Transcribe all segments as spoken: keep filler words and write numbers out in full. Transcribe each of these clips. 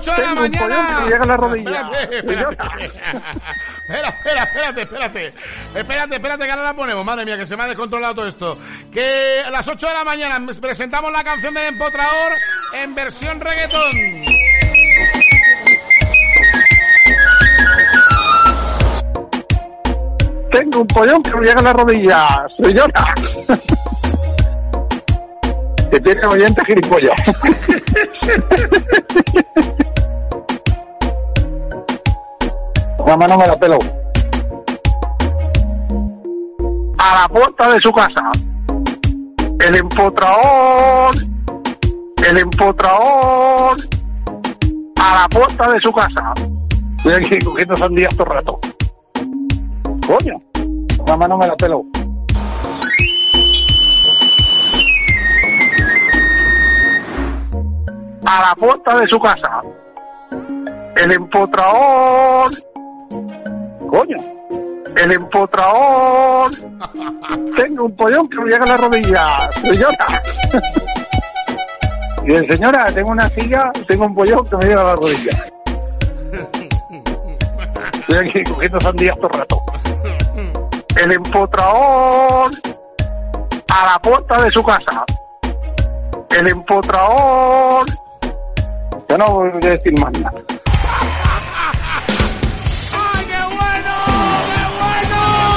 ocho de la mañana. Que llega a la rodilla. Espérate, espérate. Espera, espera, espérate, espérate. Espérate, espérate, que ahora la ponemos. Madre mía, que se me ha descontrolado todo esto. Que a las ocho de la mañana presentamos la canción del Empotrador en versión reggaetón. Tengo un pollón que me llega a la rodilla. Señora. Que tiene oyente gilipollas. La mano me la pelo. A la puerta de su casa. El empotrador. El empotrador. A la puerta de su casa. Estoy aquí cogiendo sandías todo el rato. Coño. La mano me la pelo. A la puerta de su casa. El empotrador. Coño. El empotrador. Tengo un pollón que me llega a la rodilla. Señora. Y el señora, tengo una silla, tengo un pollón que me llega a la rodilla. Estoy aquí cogiendo sandías todo el rato. El empotrador. A la puerta de su casa. El empotrador. Yo no voy a decir más nada. ¡Ay, qué bueno! ¡Qué bueno!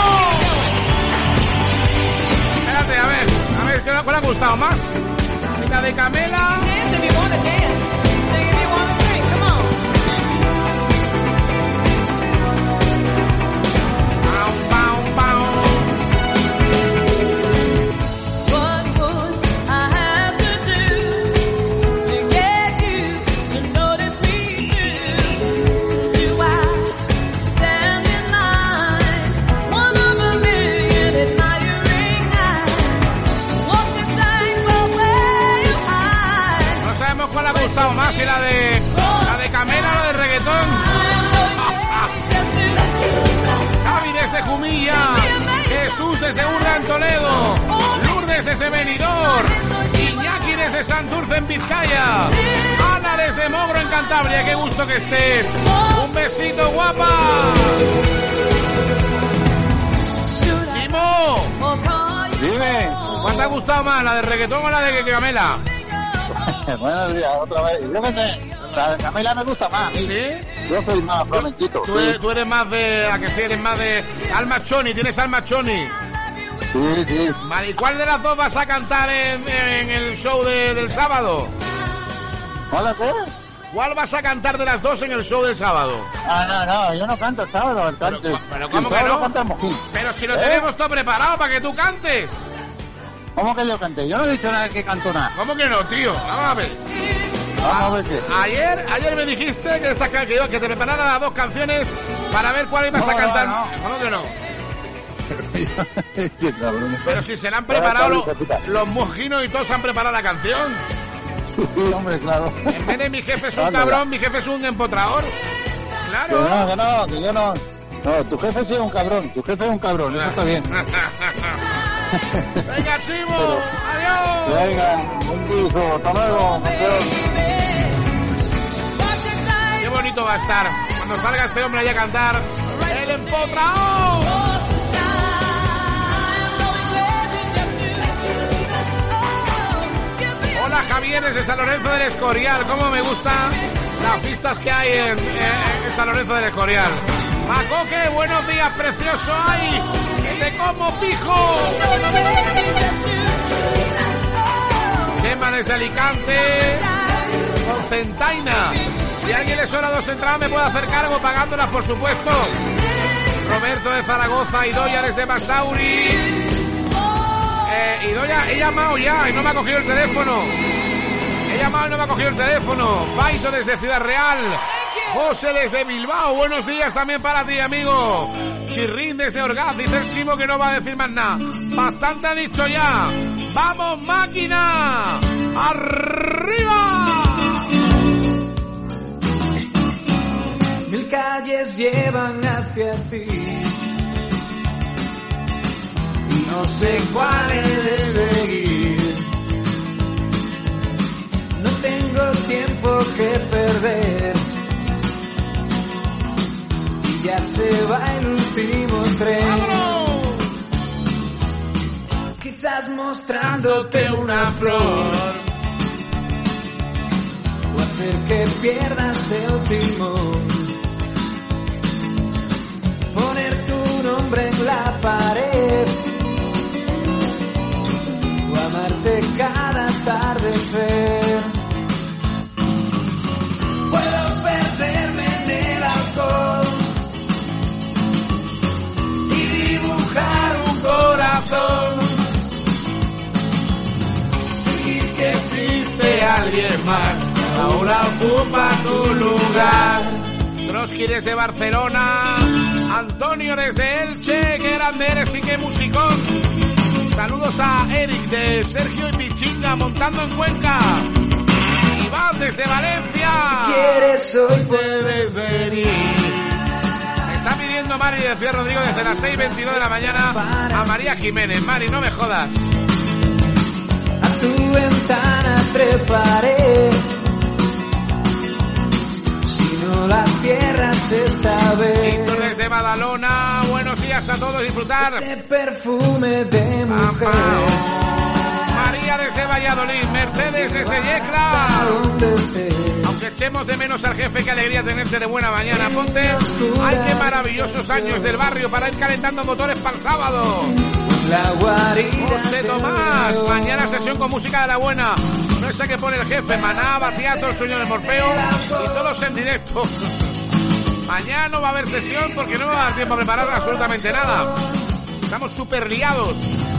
Espérate, a ver, a ver, ¿cuál le ha gustado más? ¿La de Camela? ¿Cuál ha gustado más? ¿Y la de la de Camela o la de reggaetón? Javi desde Jumilla, Jesús desde Urra en Toledo, Lourdes desde Benidorm, Iñaki desde Santurce en Vizcaya, Ana desde Mogro en Cantabria. ¡Qué gusto que estés! ¡Un besito, guapa! ¡Chimo! Dime. ¿Cuál te ha gustado más? ¿La de reggaetón o la de Camela? Buenos días, otra vez. Yo creo que la de Camela me gusta más. ¿Sí? Yo soy más flamenquito. Tú, sí. tú eres más de... ¿A que sí eres más de... Alma Choni? ¿Tienes Alma Choni? Sí, sí. Vale, ¿y cuál de las dos vas a cantar en, en el show de, del sábado? ¿Hola, qué? ¿Cuál vas a cantar de las dos en el show del sábado? Ah, no, no, yo no canto el sábado, el cante. Pero, pero ¿cómo que no? Canta el Mojín. Pero si lo ¿Eh? tenemos todo preparado para que tú cantes. ¿Cómo que yo canté? Yo no he dicho nada que canto nada. ¿Cómo que no, tío? Vamos a ver. Vamos a ver qué. Ayer, ayer me dijiste que, esta, que, que te preparara las dos canciones para ver cuál ibas no, a cantar. No, no. ¿Cómo que no? Qué cabrón. Pero si se la han preparado los, los mojinos y todos han preparado la canción. Sí, hombre, claro. En vez de mi jefe es un cabrón, mi jefe es un empotrador. Claro. Que no, que no, que yo no. No, tu jefe sí es un cabrón, tu jefe es un cabrón, eso está bien. Venga, Chivo, pero, adiós. Venga, un beso, hasta luego. Qué bonito va a estar cuando salga este hombre allá a cantar El Empotrador. Hola, Javier, desde San Lorenzo del Escorial. Cómo me gustan las pistas que hay en, en, en San Lorenzo del Escorial. Macoque, buenos días, precioso. ¡Ay! ¡Que te como, pijo! Chema desde Alicante. Concentaina. Si a alguien le suena dos entradas, me puede hacer cargo pagándolas, por supuesto. Roberto de Zaragoza. Idoia desde Basauri. Eh, Idoia, he llamado ya y no me ha cogido el teléfono. He llamado y no me ha cogido el teléfono. Baito desde Ciudad Real. José desde Bilbao, buenos días también para ti, amigo. Chirrín desde Orgaz, dice el Chimo que no va a decir más nada. Bastante ha dicho ya. ¡Vamos, máquina! ¡Arriba! Mil calles llevan hacia ti. No sé cuál he de seguir. No tengo tiempo que perder. pierdas mostrándote una flor, o hacer que pierdas el timón, poner tu nombre en la pared, o amarte cada atardecer. Puedo perderme en el alcohol y dibujar un corazón, y que existe alguien más, ahora ocupa tu lugar. Trotsky desde Barcelona, Antonio desde Elche, qué grande eres y qué musicón. Saludos a Eric de Sergio y Pichinga montando en Cuenca. Iván desde Valencia. Si quieres hoy puedes venir. Me está pidiendo Mari de Ciudad Rodrigo desde las seis y veintidós de la mañana a María Jiménez. Mari, no me jodas. A tu ventana treparé, si no la cierras esta vez. Víctor desde Badalona, buenos días a todos, disfrutar. Este perfume de mujer. María desde Valladolid, Mercedes desde Yecla. Aunque echemos de menos al jefe, qué alegría tenerte de buena mañana. Ponte, ay, qué maravillosos años del barrio para ir calentando motores para el sábado. José Tomás, mañana sesión con música de la buena. No sé qué pone el jefe, Maná, Batiato, el sueño de Morfeo y todos en directo. Mañana no va a haber sesión porque no va a dar tiempo a preparar absolutamente nada. Estamos súper liados.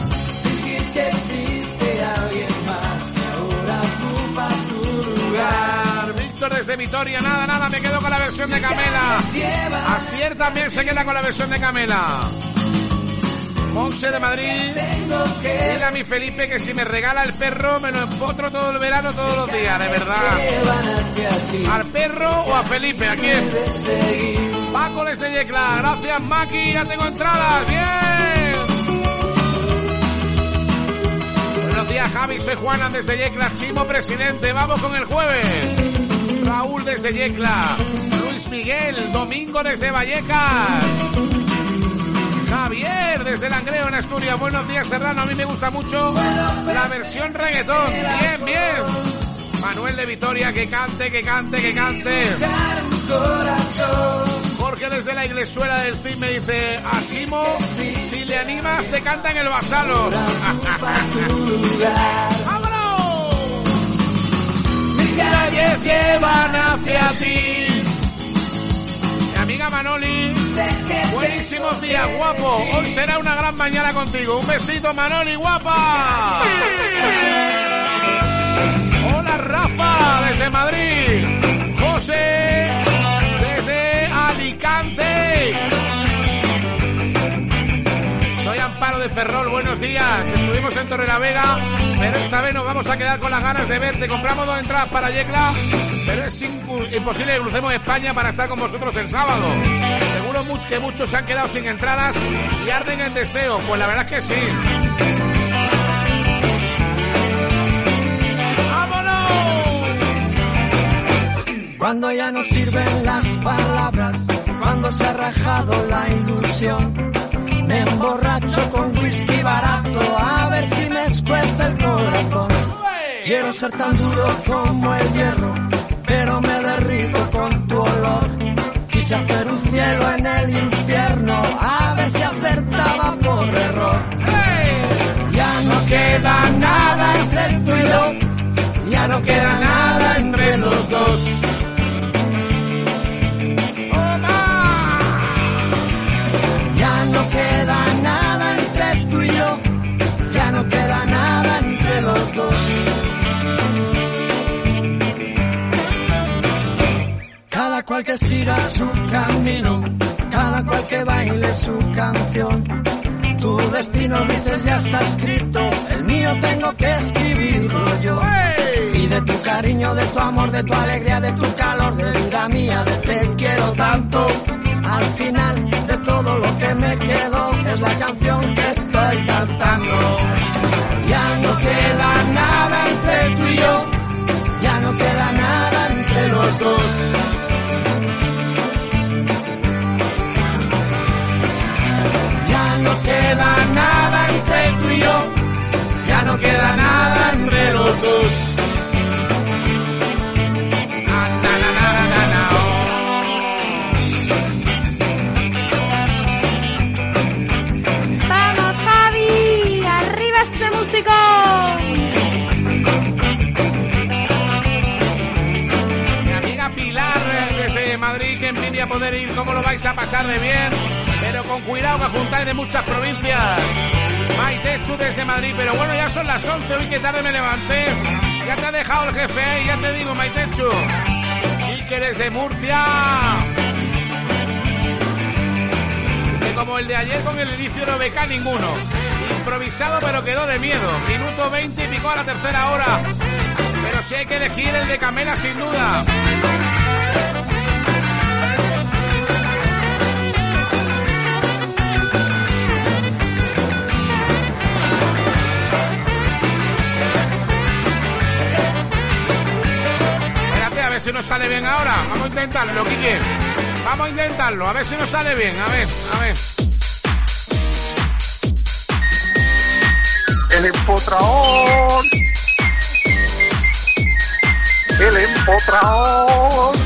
Víctor desde Vitoria, nada, nada, me quedo con la versión de Camela. Asier también se queda con la versión de Camela. Monse de Madrid, dile a mi Felipe que si me regala el perro me lo empotro todo el verano, todos los días, de verdad. ¿Al perro o a Felipe? ¿A quién? Paco desde Yecla, gracias Maki, ya tengo entradas, bien. Buenos días Javi, soy Juana desde Yecla, Chimo presidente, vamos con el jueves. Raúl desde Yecla, Luis Miguel, Domingo desde Vallecas. Javier desde Langreo en Asturias, buenos días Serrano, a mí me gusta mucho la versión reggaetón, bien, bien. Manuel de Vitoria, que cante, que cante, que cante. Jorge desde la Iglesuela del Cid me dice, a Chimo, si le animas te canta en el Basalo. ¡Vámonos! Mis calles llevan hacia ti. Amiga Manoli, buenísimos días, guapo. Hoy será una gran mañana contigo. Un besito, Manoli, guapa. Hola, Rafa, desde Madrid. José, desde Alicante. Soy Amparo de Ferrol, buenos días. Estuvimos en Torrelavega, pero esta vez nos vamos a quedar con las ganas de verte. Compramos dos entradas para Yecla, pero es imposible que crucemos España para estar con vosotros el sábado. Seguro que muchos se han quedado sin entradas y arden el deseo. Pues la verdad es que sí. ¡Vámonos! Cuando ya no sirven las palabras, cuando se ha rajado la ilusión, me emborracho con whisky barato a ver si me escuece el corazón. Quiero ser tan duro como el hierro, pero me derrito con tu olor. Quise hacer un cielo en el infierno, a ver si acertaba por error. Ya no queda nada entre tú y yo, ya no queda nada entre los dos. Ya no queda nada entre tú y yo, ya no queda nada entre los dos. Cada cual que siga su camino, cada cual que baile su canción. Tu destino, dices, ya está escrito, el mío tengo que escribirlo yo. Y de tu cariño, de tu amor, de tu alegría, de tu calor, de vida mía, de te quiero tanto. Al final de todo lo que me quedó es la canción que estoy cantando. Ya no queda nada entre tú y yo, ya no queda nada entre los dos. Ya no queda nada entre tú y yo, desde Madrid, que envidia poder ir, ¿cómo lo vais a pasar de bien? Pero con cuidado que juntáis de muchas provincias. Maitechu desde Madrid, pero bueno, ya son las once, hoy que tarde me levanté. Ya te ha dejado el jefe ahí, ya te digo, Maitechu. Iker desde Murcia. Que como el de ayer con el inicio no beca ninguno. Improvisado pero quedó de miedo. Minuto veinte y picó a la tercera hora. Pero si hay que elegir el de Camela sin duda. Espérate, a ver si nos sale bien ahora. Vamos a intentarlo, Quique. Vamos a intentarlo, a ver si nos sale bien. A ver, a ver. El empotrador. El empotrador.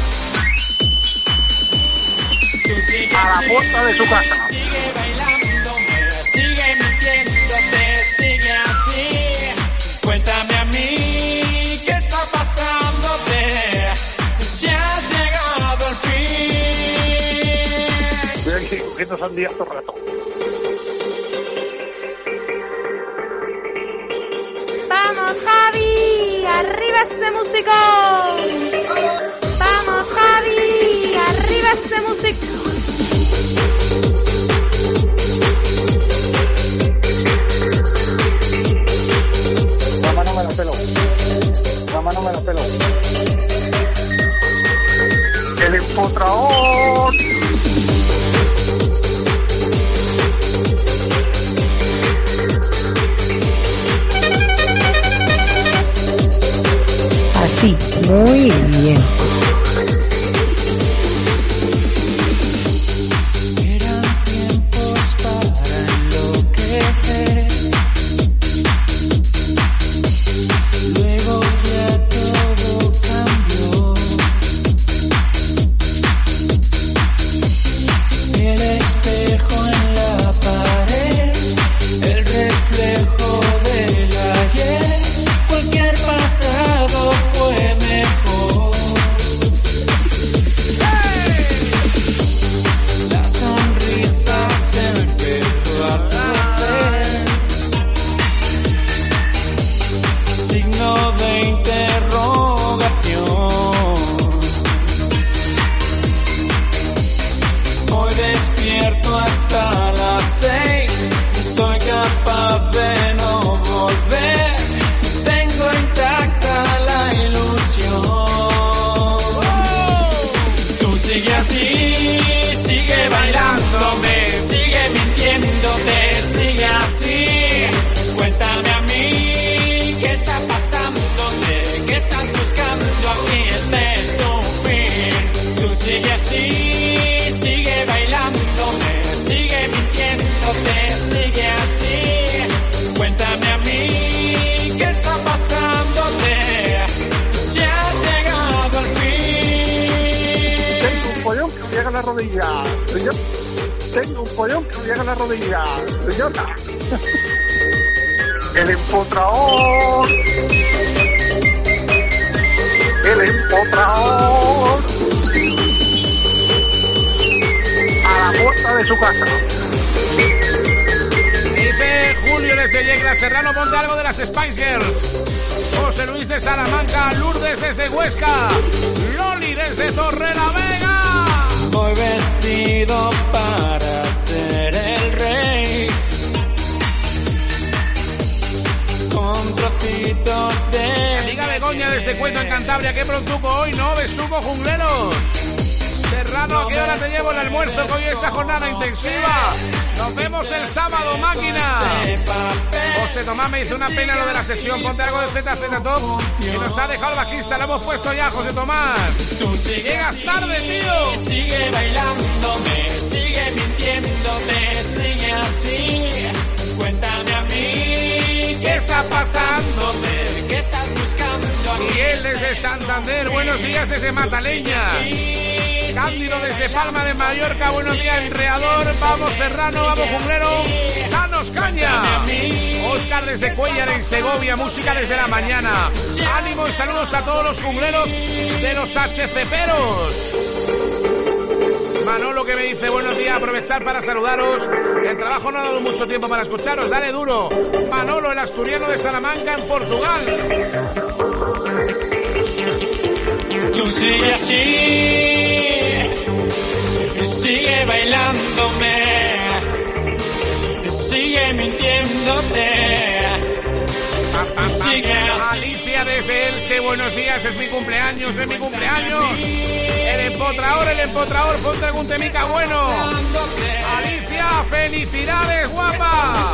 A la puerta de su casa. Sigue bailándome, sigue mintiéndote, sigue así. Cuéntame a mí qué está pasándote. Si has llegado al fin. Estoy aquí cogiendo sandías todo el rato. Vamos, Javi, arriba este músico. Vamos, Javi, arriba este músico. Mamá no me lo peló. Mamá no me lo peló. El empotrador. Así, muy bien. Eran tiempos para enloquecer. Luego ya todo cambió. El espejo en la pared, el reflejo del ayer. Cualquier pasado fue mejor. La sonrisa se empezó a perder. Signo de interrogación. Hoy despierto hasta las seis. Soy capaz de no volver. Tengo intacta la ilusión. Tú sigue así, sigue bailándome, sigue mintiéndote, sigue así. Cuéntame a mí qué está pasándote, qué estás buscando aquí este tu fin. Tú sigue así, sigue bailándome, sigue mintiéndote, sigue así. Cuéntame a mí qué está pasándote, si has llegado al fin. Tengo un pollón que me llega a la rodilla. Soy yo. Tengo un pollón que me llega a la rodilla. Soy yo. El empotrador. El empotrador. A la puerta de su casa. Dice Julio desde Yecla Serrano, ponte algo de las Spice Girls. José Luis de Salamanca, Lourdes desde Huesca, Loli desde Torrelavega. Voy vestido para ser el rey, con trocitos de... Amiga Begoña desde Cuento en Cantabria, qué prontuco hoy, ¿no? Besuco jungleros. Serrano, ¿a qué hora te llevo el almuerzo? Que hoy es esa jornada intensiva. Nos vemos el sábado, máquina. José Tomás me hizo una pena lo de la sesión. Ponte algo de Z Z Top que nos ha dejado el bajista. Lo hemos puesto ya, José Tomás. Llegas tarde, tío. Sigue bailándome, sigue mintiéndote, sigue así. Cuéntame a mí qué está pasándote, qué estás buscando aquí. Miguel desde Santander, buenos días desde Mataleña. Cándido desde Palma de Mallorca, buenos días, Reador. Vamos Serrano, vamos Junglero, danos caña. Óscar desde Cuellar en Segovia, música desde la mañana. Ánimo y saludos a todos los jungleros de los H C Peros. Manolo que me dice buenos días, aprovechar para saludaros. El trabajo no ha dado mucho tiempo para escucharos, dale duro. Manolo, el asturiano de Salamanca en Portugal. Tú sigue así, sigue bailándome, sigue mintiéndote. Sigue así. Alicia desde Elche, buenos días, es mi cumpleaños, es mi cumpleaños. El empotrador, el empotrador, ponte algún temica bueno. Alicia, felicidades, guapa.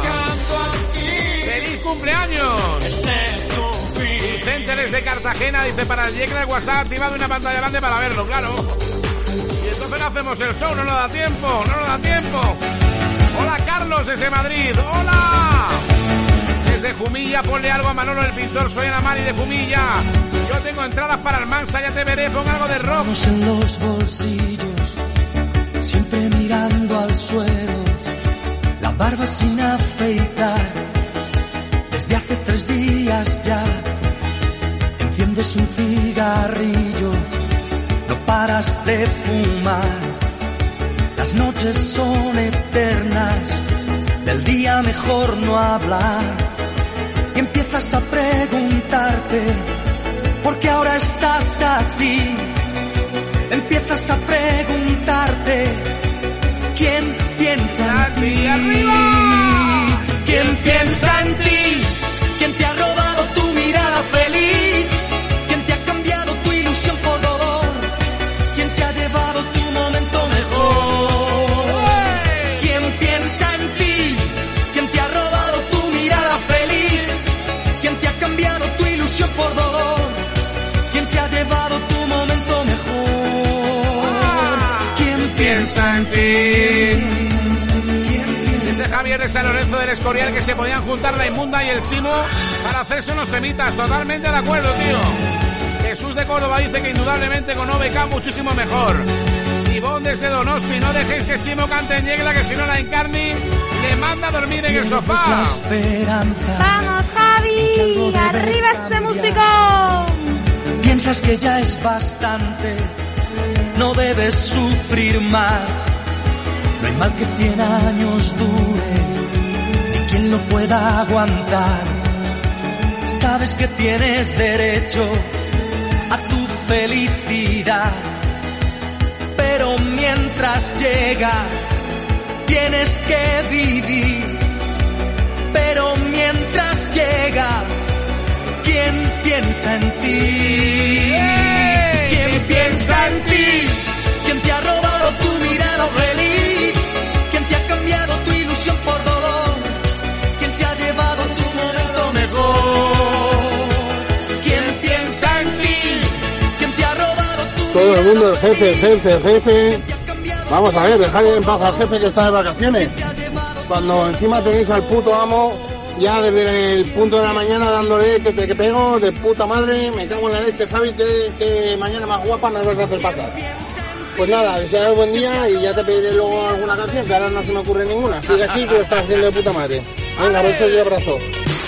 Feliz cumpleaños. Vicente desde Cartagena dice para el Yecla el WhatsApp activado una pantalla grande para verlo, claro. Y entonces no hacemos el show, no nos da tiempo, no nos da tiempo. Hola Carlos desde Madrid, hola. Desde Jumilla, ponle algo a Manolo el pintor, soy Ana Mari de Jumilla. Yo tengo entradas para el Mansa, ya te veré, pon algo de rock. Estamos en los bolsillos, siempre mirando al suelo, la barba sin afeitar, desde hace tres días ya. Enciendes un cigarrillo, no paras de fumar, las noches son eternas, del día mejor no hablar. Y empiezas a preguntarte ¿por qué ahora estás así? Empiezas a preguntarte ¿quién piensa en ti? ¡Arriba! ¿Quién piensa en ti? ¿Quién te ha robado tu mirada feliz? ¿Quién te ha cambiado tu ilusión por dolor? ¿Quién se ha llevado tu momento mejor? ¿Quién piensa en ti? ¿Quién te ha robado tu mirada feliz? ¿Quién te ha cambiado tu ilusión por dolor? ¿Quién se ha llevado tu momento mejor? ¿Quién piensa en ti? Dice Javier de San Lorenzo del Escorial que se podían juntar la Inmunda y el Chimo para hacerse unos temitas. Totalmente de acuerdo, tío. Jesús de Córdoba dice que indudablemente con O B K muchísimo mejor. Ivonne desde Donosti, no dejéis que Chimo cante en Yegla, que si no la Encarni le manda a dormir en el sofá. Vamos, Javi, arriba este músico. Piensas que ya es bastante, no debes sufrir más. No hay mal que cien años dure, ni quien lo pueda aguantar. Sabes que tienes derecho a tu felicidad, pero mientras llega tienes que vivir. Pero mientras llega, ¿quién piensa en ti? ¿Quién piensa en ti? ¿Quién te ha robado tu mirada feliz? ¿Quién te ha cambiado tu ilusión por dolor? ¿Quién se ha llevado tu momento mejor? ¿Quién piensa en ti? ¿Quién te ha robado tu Todo el mundo, el jefe, el jefe, el jefe. Vamos a ver, dejad en paz al jefe que está de vacaciones. Cuando encima tenéis al puto amo, ya desde el punto de la mañana dándole que te que pego de puta madre, me cago en la leche, Javi, que, que mañana más guapa nos vas a hacer pasar. Pues nada, desearos buen día y ya te pediré luego alguna canción, que ahora no se me ocurre ninguna. Sigue así, que lo estás haciendo de puta madre. Venga, besos y abrazos.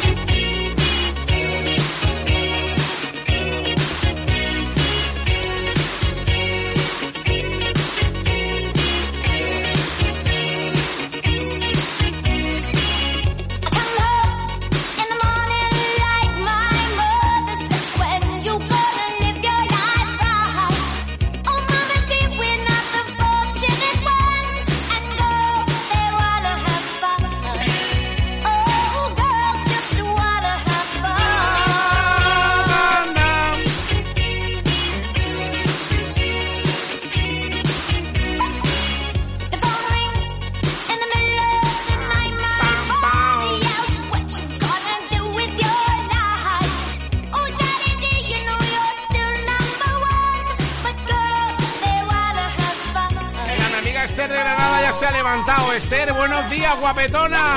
Esther de Granada ya se ha levantado. Esther, buenos días, guapetona.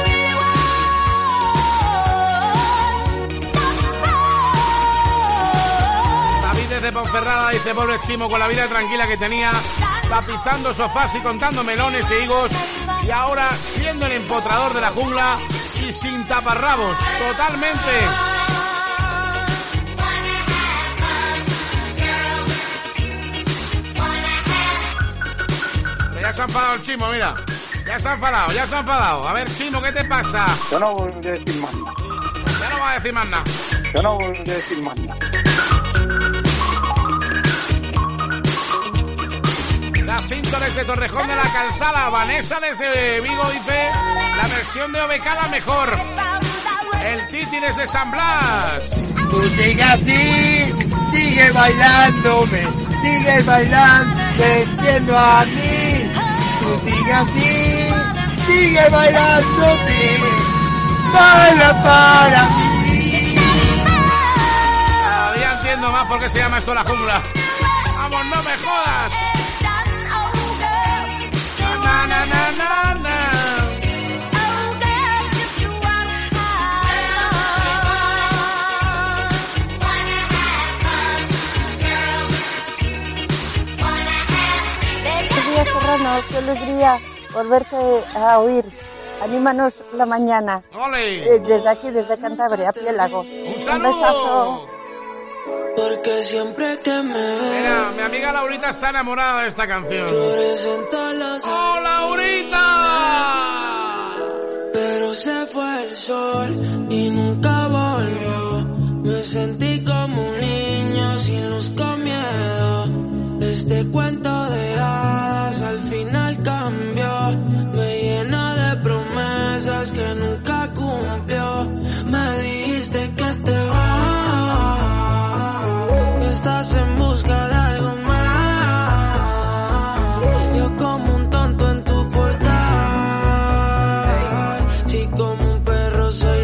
David desde Ponferrada dice, pobre Chimo, con la vida tranquila que tenía, tapizando sofás y contando melones e higos, y ahora siendo el empotrador de la jungla y sin taparrabos, totalmente. Ya se ha enfadado el Chimo, mira. Ya se ha enfadado, ya se ha enfadado. A ver, Chimo, ¿qué te pasa? Yo no voy a decir más nada. Ya no va a decir más nada. Yo no voy a decir más nada. Jacinto desde Torrejón de la Calzada. Vanessa desde Vigo dice la versión de O B K la mejor. El Titi desde San Blas. Tú sigue así, sigue bailándome, sigue bailando, entiendo a mí. Tú sigue así, sigue bailándote, baila para mí. Cada día entiendo más por qué se llama esto La Jungla. Vamos, no me jodas. Na, na, na, na, na. Serrano, qué alegría volverte a oír. Anímanos la mañana. ¡Ole! Eh, desde aquí, desde Cantabria, Piélago. ¡Un saludo! Un besazo. Porque siempre que me ve, mira, mi amiga Laurita está enamorada de esta canción. ¡Oh, Laurita! Pero se fue el sol y nunca volvió. Me sentí como un niño sin luz, con miedo. Este cuento de hadas al final cambió. Me llena de promesas que nunca cumplió. Me dijiste que te vas, que estás en busca de algo más. Yo como un tonto en tu portal. Si como un perro soy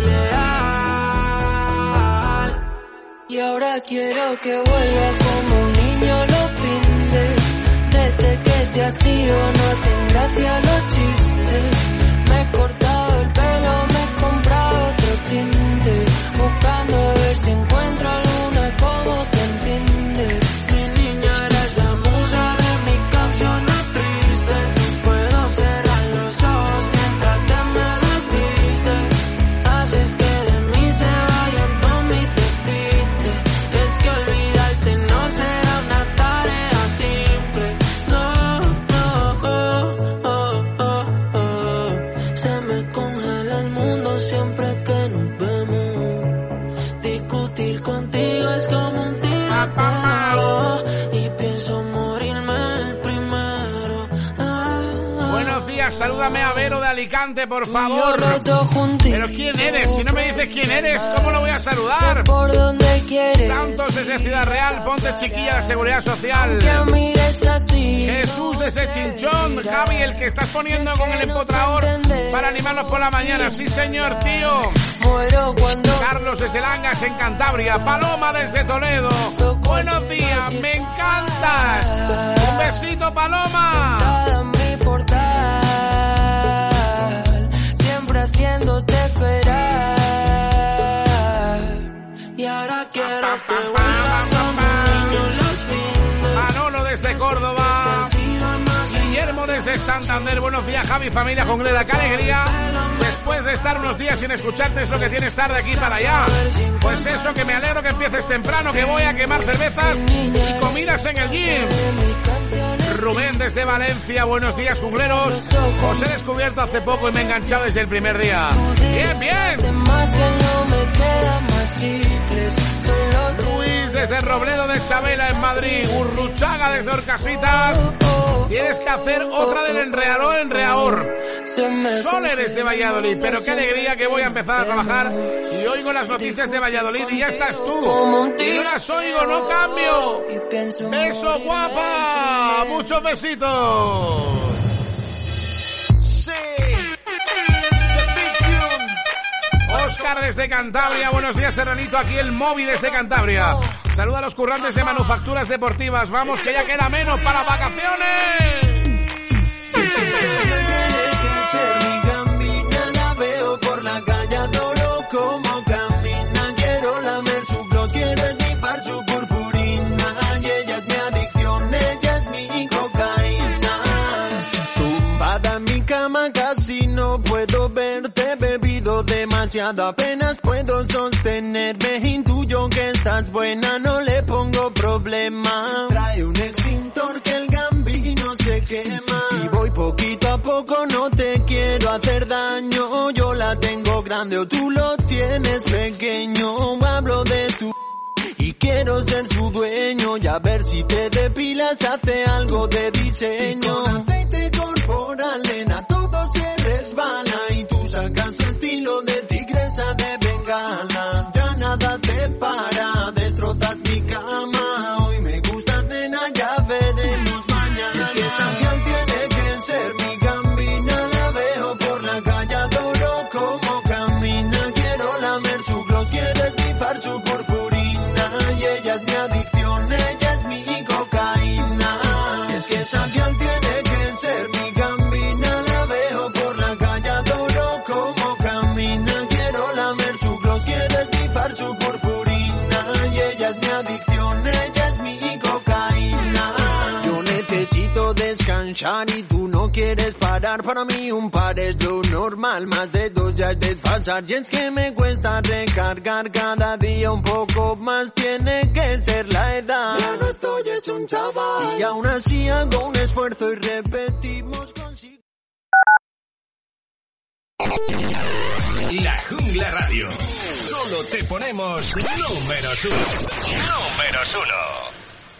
leal. Y ahora quiero que vuelva como un niño los fines. Desde que te has ido no hacen gracia los chistes. Me he cortado el pelo, me he comprado otro tinte. Buscando a ver si encuentro alguna como te entiende. Mi niña, eres la musa de mis canciones tristes. Puedo cerrar los ojos mientras te me despistes. Haces que de mí se vayan todos mis despistes. Es que olvidarte no será una tarea simple. No, no, oh, oh, oh, oh. Se me congela el mundo siempre que nos vemos. Discutir contigo es como un tiroteo. Y pienso morirme el primero. Ah, ah. Buenos días, salúdame a Vero de Alicante, por favor. Los dos juntitos. Pero ¿quién eres? Si no me dices quién eres, ¿cómo lo voy a saludar? Por donde quieres. Santos desde Ciudad Real, Ponte Chiquilla de Seguridad Social. Que mires así. Jesús desde Chinchón, Javi, el que estás poniendo con el empotrador para animarnos por la mañana. Sí, señor, tío. Muero cuando Carlos desde Langas en Cantabria, Paloma desde Toledo. Buenos días, me encantas. Un besito, Paloma. en mi portal, siempre haciéndote esperar. Y ahora quiero que vuelvas como un niño los fines. Manolo desde Córdoba. Guillermo desde Santander. Buenos días, Javi, familia Congleda. ¡Qué alegría! Después de estar unos días sin escucharte es lo que tienes tarde aquí para allá. Pues eso, que me alegro que empieces temprano, que voy a quemar cervezas y comidas en el gym. Rubén desde Valencia. Buenos días, jungleros. Os he descubierto hace poco y me he enganchado desde el primer día. ¡Bien, bien! Luis desde Robledo de Chabela en Madrid. Urruchaga desde Orcasitas. Tienes que hacer otra del enreador enreador. Sole desde Valladolid. Pero qué alegría que voy a empezar a trabajar y oigo las noticias de Valladolid y ya estás tú. Y no las oigo, no cambio. Beso, guapa. Muchos besitos. Sí. Oscar desde Cantabria. Buenos días, Serranito. Aquí el móvil desde Cantabria. Saluda a los currantes de manufacturas deportivas. Vamos, que ya queda menos para vacaciones. Mi gambina la veo por la calle, adoro como camina. Quiero lamer su glow, quiero estripar su purpurina. Y ella es mi adicción, ella es mi cocaína. Tumbada en mi cama casi no puedo verte, bebido demasiado, apenas puedo sostenerme. Intuyo que estás buena, no le pongo problema. Trae un extintor que el gambino se quema. Y voy por tampoco no te quiero hacer daño. Yo la tengo grande o tú lo tienes pequeño. Hablo de tu y quiero ser su dueño. Y a ver si te depilas, hace algo de diseño. Y con aceite corporal, nena, todo se resbala. Y tú sacas tu estilo de tigresa de bengala. Ya nada te para, destrozas mi cama. Hoy me gusta, nena, ya veremos mañana. Es que Santiago tiene que ser mi gambina. La veo por la calle, adoro cómo camina. Quiero lamer su gloss, quiero equipar su purpurina. Y ella es mi adicción, ella es mi cocaína. Es que Santiago tiene que ser mi gambina. La veo por la calle, adoro cómo camina. Quiero lamer su gloss, quiero equipar su purpurina. Y ella es mi adicción, ella es mi cocaína. Yo necesito descansar y tú no quieres parar. Para mí un par es lo normal, más de dos ya es desfasar. Y es que me cuesta recargar cada día un poco más. Tiene que ser la edad. Ya no estoy hecho un chaval. Y aún así hago un esfuerzo y repetimos consigo. La Jungla Radio. Solo te ponemos números uno. Números uno.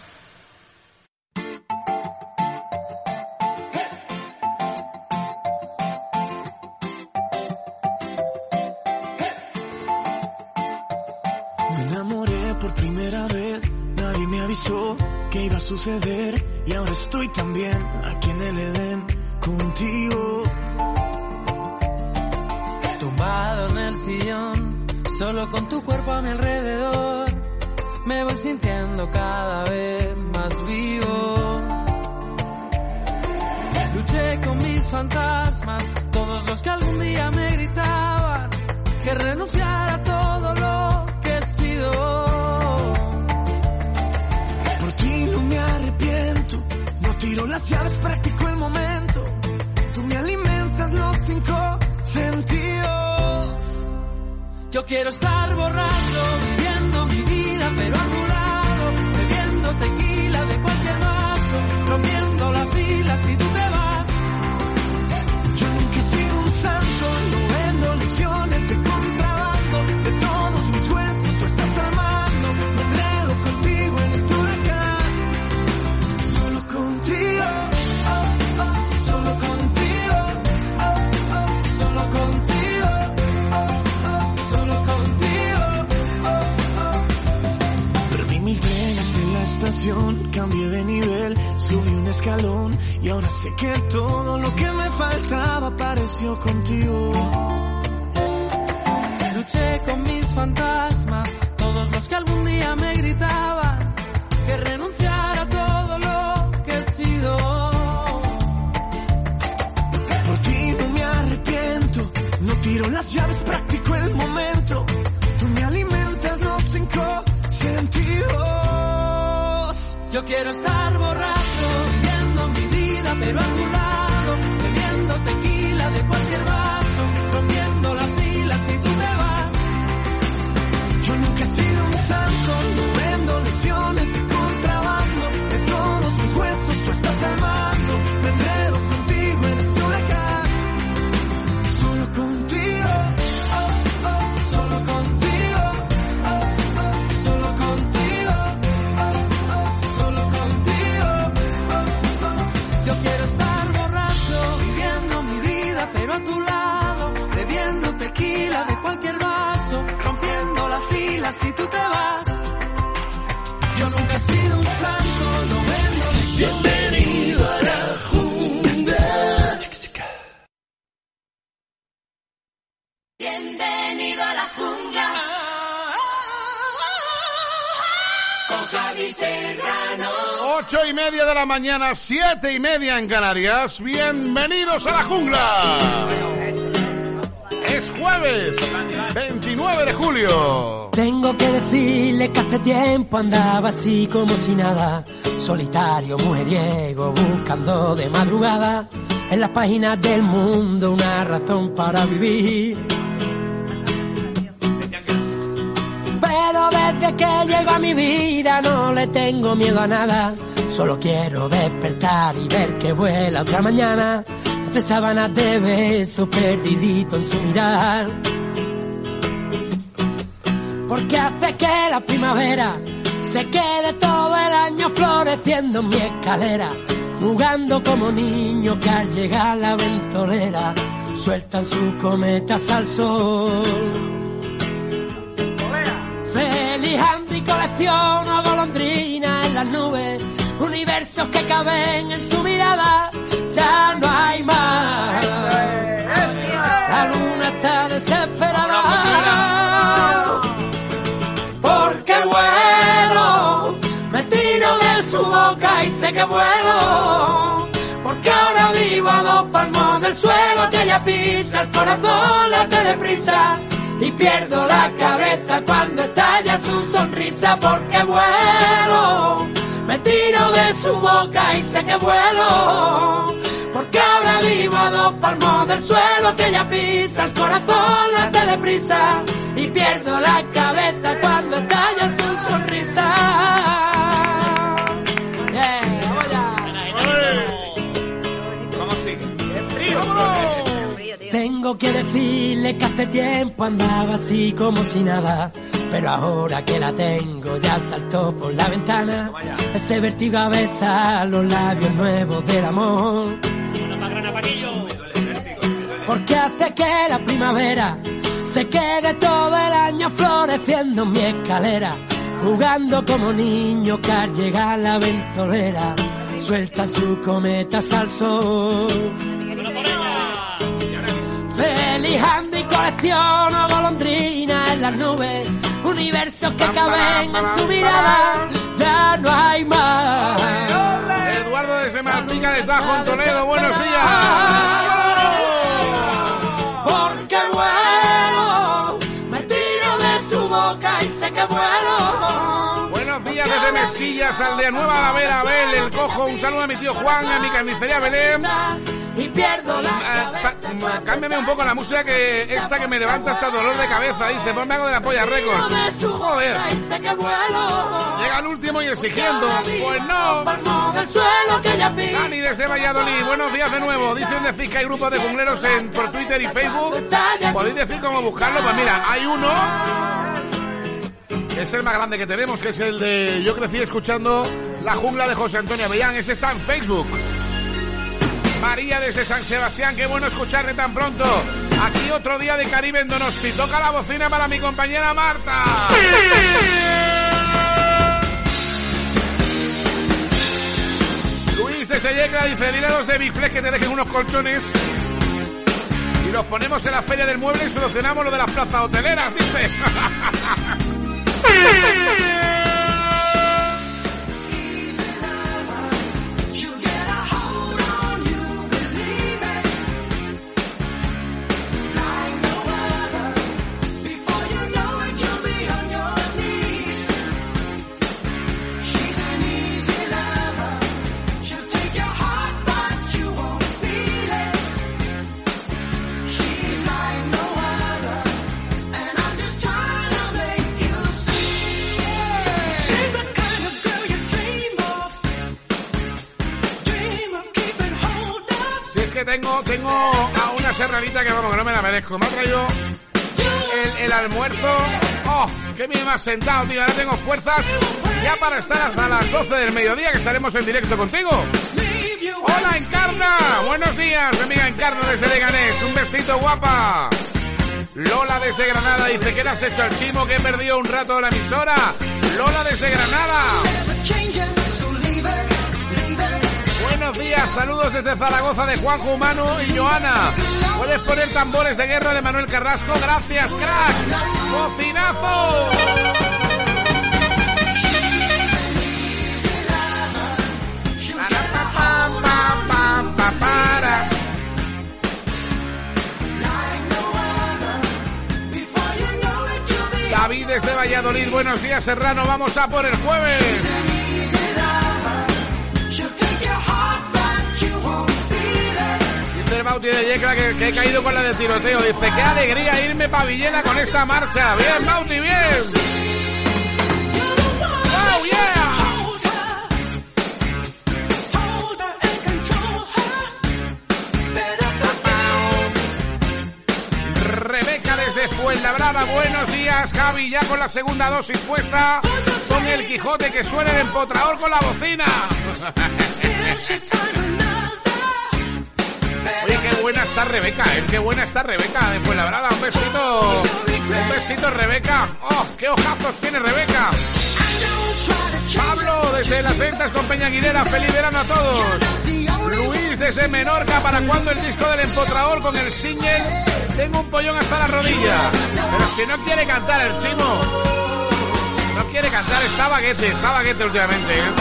Me enamoré por primera vez, nadie me avisó que iba a suceder y ahora estoy también aquí en el Edén contigo. Tumbado en el sillón, solo con tu cuerpo a mi alrededor, me voy sintiendo cada vez más vivo. Luché con mis fantasmas, todos los que algún día me gritaban que renunciara a todo lo que he sido. Por ti no me arrepiento, no tiro las llaves, practico el momento. Tú me alimentas los cinco sentidos. Yo quiero estar borracho, viviendo mi vida pero a tu lado, bebiendo tequila de cualquier vaso, rompiendo la fila si tú te vas. Yo nunca he sido un santo, no vendo lecciones de contrabando. De todos mis huesos tú estás al mando, me enredo contigo en este huracán. Solo contigo, oh, oh, solo contigo, oh, oh, solo contigo, oh, oh, solo contigo, oh, oh. Perdí mis venas en la estación, cambié de nivel, subí un escalón y ahora sé que todo lo que me faltaba apareció contigo. Luché con mis fantasmas, todos los que algún día me gritaban que renunciara a todo lo que he sido. Por ti no me arrepiento, no tiro las llaves, practico el momento. Tú me alimentas los cinco sentidos. Yo quiero estar borracho, viviendo mi vida pero a tu lado, bebiendo tequila de cualquier vaso, rompiendo la fila si tú te vas. Yo nunca he sido un santo, no vendo lecciones de contrabando. De todos mis huesos tú estás al mando, me enredo contigo en este huracán. Solo contigo, oh, oh, solo contigo, oh, oh, solo contigo, oh, oh, solo contigo, oh, oh. Yo quiero estar borracho, viviendo mi vida pero a tu lado, bebiendo tequila de cualquier vaso, rompiendo la fila si tú te vas. Yo nunca he sido un santo, no vendo lecciones. Bienvenido a la jungla. Bienvenido a la jungla. Con Javi Serrano. Ocho y media de la mañana, siete y media en Canarias. Bienvenidos a la jungla. Es jueves, veintinueve de julio. Tengo que decirle que hace tiempo andaba así como si nada, solitario, mujeriego, buscando de madrugada en las páginas del mundo una razón para vivir. Pero desde que llegó a mi vida no le tengo miedo a nada, solo quiero despertar y ver que vuela otra mañana. entre sábanas de besos perdidito en su mirar. Porque hace que la primavera se quede todo el año floreciendo en mi escalera, jugando como niños que al llegar la ventolera sueltan sus cometas al sol. Feliz Andy colecciono golondrinas en las nubes, universos que caben en su mirada, ya no hay más. La luna está desesperada porque vuelo, me tiro de su boca y sé que vuelo, porque ahora vivo a dos palmos del suelo, que ella pisa, el corazón late deprisa y pierdo la cabeza cuando estalla su sonrisa, porque vuelo, me tiro de su boca y sé que vuelo, porque ahora vivo a dos palmos del suelo, que ella pisa, el corazón late deprisa y pierdo la cabeza cuando estalla su sonrisa. Yeah, vamos ya. ¿Cómo sigue? ¡Frío! Tengo que decirle que hace tiempo andaba así como si nada, pero ahora que la tengo ya saltó por la ventana. Ese vértigo a besar los labios nuevos del amor. Porque hace que la primavera se quede todo el año floreciendo en mi escalera, jugando como niños que al llegar la ventolera sueltan sus cometas al sol. Feliz Andy colecciono golondrinas en las nubes, universos que caben en su mirada, ya no hay más. Eduardo desde Martica de Tajo en Toledo, buenos días. Porque vuelo, me tiro de su boca y sé que vuelo. Buenos días desde Mesillas, Aldea Nueva, La Vera, Abel, El Cojo. Un saludo a mi tío Juan, a mi carnicería Belén. Y pierdo la cabeza. Cámbiame un poco la música, que esta que me levanta hasta dolor de cabeza. Dice, ponme algo de la Polla Records. Joder. Llega el último y exigiendo. Pues no. Dani desde Valladolid, buenos días de nuevo. Dicen decir que hay grupos de jungleros en, por Twitter y Facebook. ¿Podéis decir cómo buscarlo? Pues mira, hay uno, es el más grande que tenemos, que es el de... Yo crecí escuchando La Jungla de José Antonio Avellán. Ese está en Facebook. María desde San Sebastián, qué bueno escucharle tan pronto. Aquí otro día de Caribe en Donosti. Toca la bocina para mi compañera Marta. Luis desde Yecla dice, dile a los de Big Flex que te dejen unos colchones y los ponemos en la feria del mueble y solucionamos lo de las plazas hoteleras, dice. Tengo, tengo a una serranita que vamos, que no me la merezco. Me ha traído el, el almuerzo. ¡Oh! ¡Qué bien me has sentado, tío! Ahora tengo fuerzas ya para estar hasta las doce del mediodía, que estaremos en directo contigo. ¡Hola, Encarna! Buenos días, mi amiga Encarna desde Leganés. Un besito, guapa. Lola desde Granada dice, ¿qué le has hecho al chimo que he perdido un rato de la emisora? Lola desde Granada. Buenos días, saludos desde Zaragoza de Juanjo Humano y Joana. ¿Puedes poner tambores de guerra de Manuel Carrasco? Gracias, crack. ¡Cocinazo! David desde Valladolid, buenos días, Serrano. Vamos a por el jueves. Dice el Bauti de Yecla que, que he caído con la del tiroteo. Dice, qué alegría irme pa' Villena con esta marcha. Bien, Bauti, bien. ¡Oh, yeah! Fuenlabrada, buenos días, Javi, ya con la segunda dosis puesta, con el Quijote que suena el empotrador con la bocina. Oye, qué buena está Rebeca, ¿eh? Qué buena está Rebeca de Fuenlabrada. Un besito, un besito, Rebeca. ¡Oh, qué ojazos tiene Rebeca! Pablo, desde las ventas con Peña Aguilera, feliz verano a todos. Luis, desde Menorca, ¿para cuándo el disco del empotrador con el single? Tengo un pollón hasta la rodilla. Pero si no quiere cantar el chimo, no quiere cantar, está baguete, está baguete últimamente, ¿eh?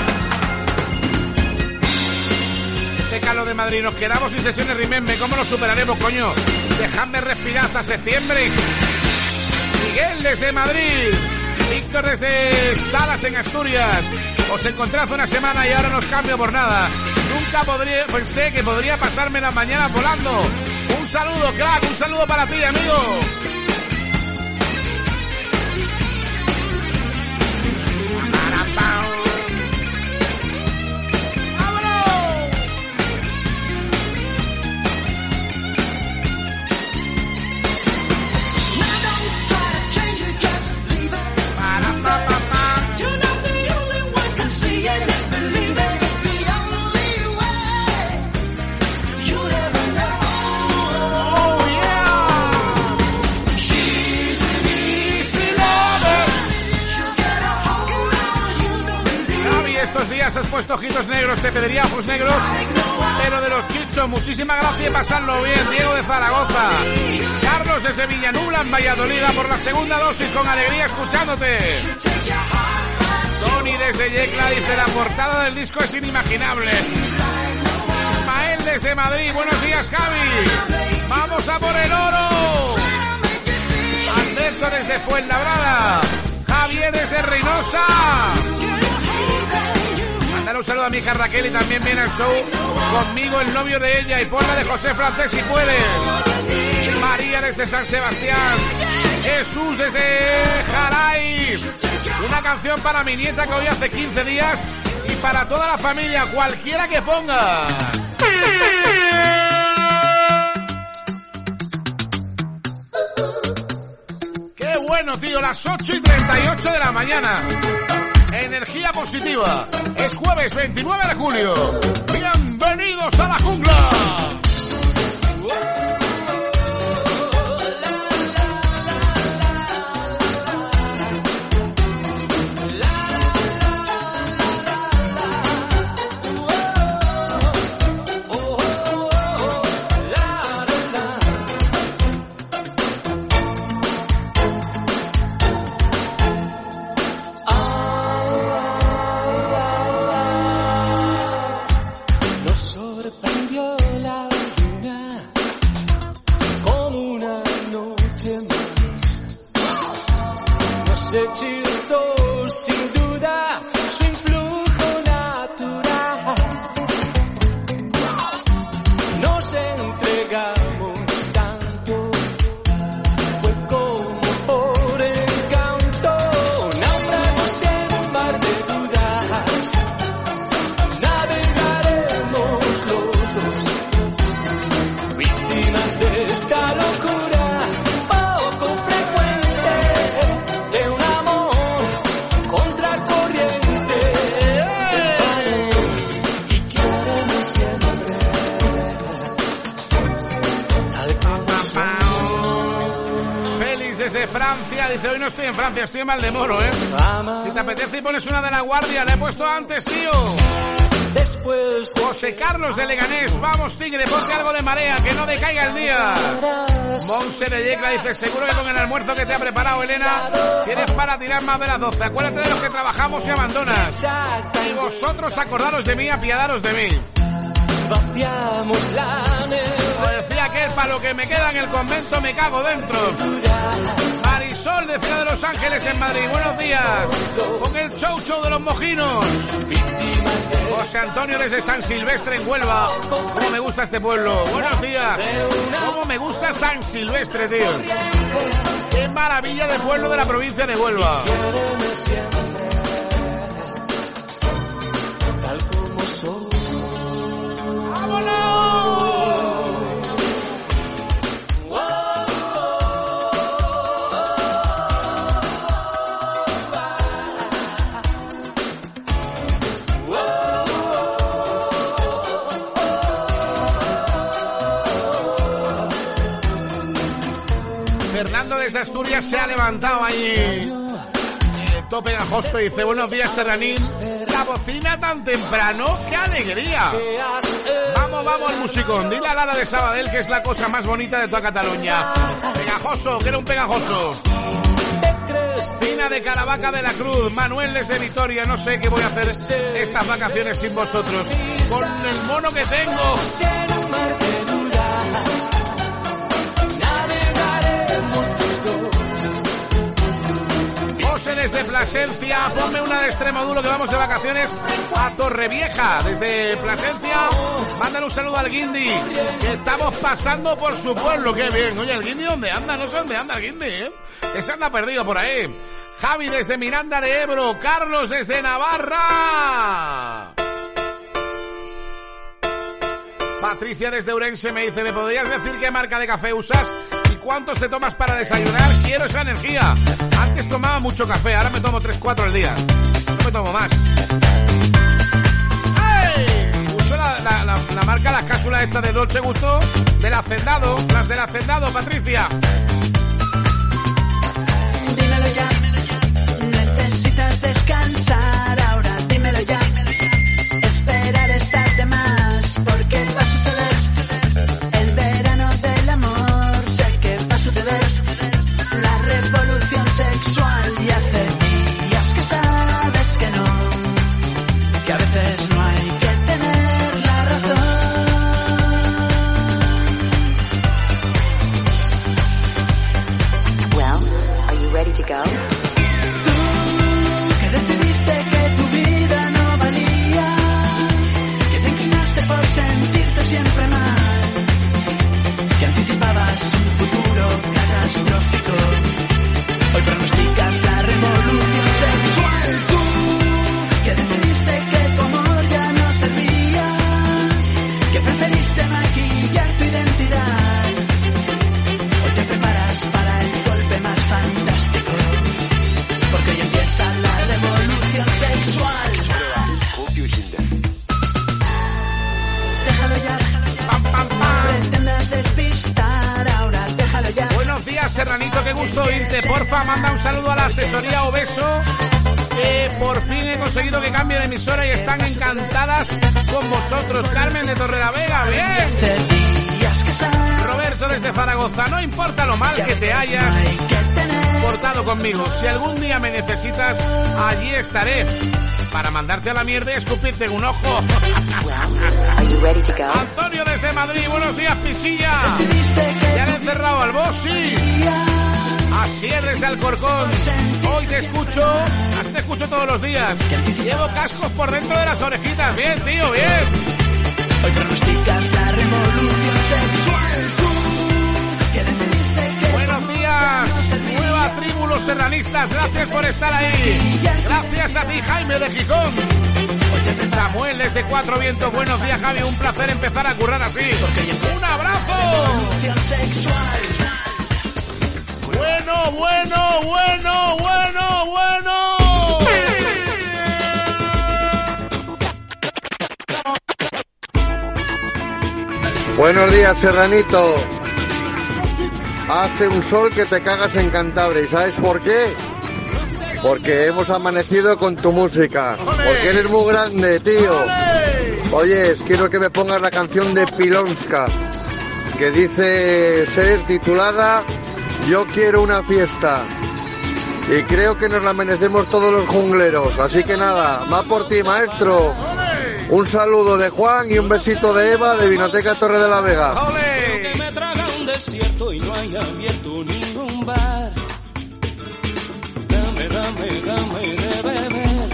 Este Carlos de Madrid, nos quedamos sin sesiones Remember, ¿cómo lo superaremos, coño? Dejadme respirar hasta septiembre. Miguel, desde Madrid. Víctor, desde Salas, en Asturias. Os encontré hace una semana y ahora no os cambio por nada. Nunca podría, pensé que podría pasarme las mañanas volando. Un saludo, crack, un saludo para ti, amigo. Estos días has puesto ojitos negros, te pediría ojos negros, pero de los chichos. Muchísimas gracias y pasarlo bien. Diego de Zaragoza. Carlos desde Villanubla, en Valladolid, por la segunda dosis, con alegría escuchándote. Tony desde Yecla dice: la portada del disco es inimaginable. Ismael desde Madrid, buenos días, Javi. Vamos a por el oro. Alberto desde Fuenlabrada. Javier desde Reynosa. Mandar un saludo a mi hija Raquel y también viene al show conmigo el novio de ella y ponla de José Francés si puedes. María desde San Sebastián. Jesús desde Jaray. Una canción para mi nieta que hoy hace quince días y para toda la familia, cualquiera que ponga. Qué bueno, tío, las ocho y treinta y ocho de la mañana. Energía positiva. Es jueves veintinueve de julio. Bienvenidos a la jungla. Hechizó sin duda su influjo natural. Nos entregamos tanto, fue como por encanto. Naufragos en un mar de dudas, navegaremos los dos, víctimas de esta locura. Desde Francia, dice: hoy no estoy en Francia, estoy en Valdemoro, ¿eh? Si te apetece y pones una de La Guardia, la he puesto antes, tío. Después José Carlos de Leganés, vamos Tigre, ponte algo de Marea, que no decaiga el día. Monse de Yecla dice: seguro que con el almuerzo que te ha preparado Elena tienes para tirar más de las doce. Acuérdate de los que trabajamos y abandonas. Y vosotros acordaros de mí, apiadaros de mí. Vaciamos la Lo decía aquel: para lo que me queda en el convento me cago dentro. Marisol de Ciudad de Los Ángeles, en Madrid, buenos días. Con el show show de los mojinos. José Antonio desde San Silvestre, en Huelva. Cómo me gusta este pueblo. Buenos días. Cómo me gusta San Silvestre, tío. Qué maravilla de pueblo de la provincia de Huelva. Tal como soy. ¡Vámonos! Fernando desde Asturias se ha levantado ahí, eh, todo pegajoso, y dice: buenos días, Serranín. La bocina tan temprano, ¡qué alegría! Vamos, vamos al musicón. Dile a Lara de Sabadell que es la cosa más bonita de toda Cataluña. Pegajoso, que era un pegajoso. Pina de Caravaca de la Cruz, Manuel desde Vitoria. No sé qué voy a hacer estas vacaciones sin vosotros, con el mono que tengo. José desde Plasencia, ponme una de Extremadura, que vamos de vacaciones a Torrevieja. Desde Plasencia, mándale un saludo al Guindi, que estamos pasando por su pueblo. Qué bien. Oye, ¿el Guindi dónde anda? No sé dónde anda el Guindi, ¿eh? Ese anda perdido por ahí. Javi desde Miranda de Ebro, Carlos desde Navarra. Patricia desde Ourense me dice: ¿me podrías decir qué marca de café usas y cuántos te tomas para desayunar? Quiero esa energía. Antes tomaba mucho café, ahora me tomo tres cuatro al día. No me tomo más. ¡Hey! Uso la, la, la, la marca, las cápsulas esta de Dolce Gusto, del Hacendado, las del Hacendado, Patricia. Dímelo ya, necesitas descansar ahora, dímelo ya. Esperar es tarde más, porque va a suceder el verano del amor. Sé que va a suceder la revolución sexual, y hace días que sabes que no, que a veces no hay que tener la razón. Well, are you ready to go? Tú, que decidiste que tu vida no valía, que te inclinaste por sentirte siempre mal, que anticipabas un futuro catastrófico, hoy pronosticas la revolución sexual. Tú, que decidiste que tu amor ya no servía, que preferiste maquillar tu identidad, hoy te preparas para el golpe más fantástico, porque hoy empieza la revolución sexual. Déjalo ya, Pam, pam, pam. pretendas despistar ahora, déjalo ya. Buenos días, Serranito, qué gusto oírte. Porfa, manda un saludo a la asesoría Obeso, que por fin he conseguido que cambie de emisora y están encantadas con vosotros. Carmen de Torrelavega, bien. Roberto desde Zaragoza, no importa lo mal que te hayas portado conmigo, si algún día me necesitas, allí estaré para mandarte a la mierda y escupirte en un ojo. Are you ready to go? Antonio desde Madrid, buenos días, Pisilla. ¿Ya han encerrado al Bossi? Así es, desde Alcorcón. Hoy te escucho, así te escucho todos los días. Llevo cascos por dentro de las orejitas. Bien, tío, bien. Hoy pronosticas la revolución sexual. Tú, que decidiste que buenos días, nueva tribu Los Serranistas. Gracias por estar ahí. Gracias a ti, Jaime de Gijón. Samuel desde Cuatro Vientos. Buenos días, Javi. Un placer empezar a currar así. Un abrazo. Bueno, bueno, bueno, bueno, bueno. Buenos días, Serranito. Hace un sol que te cagas en Cantabria. ¿Y sabes por qué? Porque hemos amanecido con tu música. Porque eres muy grande, tío. Oye, quiero que me pongas la canción de Pilonska, que dice ser titulada Yo quiero una fiesta. Y creo que nos la merecemos todos los jungleros. Así que nada, va por ti, maestro. Un saludo de Juan y un besito de Eva de Vinoteca Torre de la Vega. Que me traga un desierto y no haya abierto ningún bar. Dame, dame, dame de beber.